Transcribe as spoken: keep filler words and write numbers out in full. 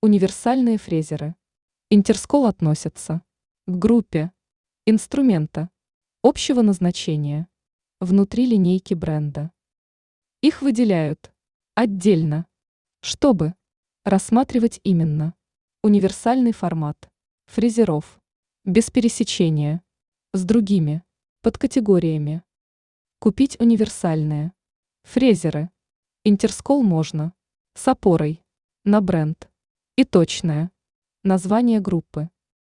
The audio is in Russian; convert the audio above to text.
Универсальные фрезеры. Интерскол относятся к группе инструмента общего назначения внутри линейки бренда. Их выделяют отдельно, чтобы рассматривать именно универсальный формат фрезеров без пересечения с другими подкатегориями. Купить универсальные фрезеры Интерскол можно с опорой на бренд и точное название группы.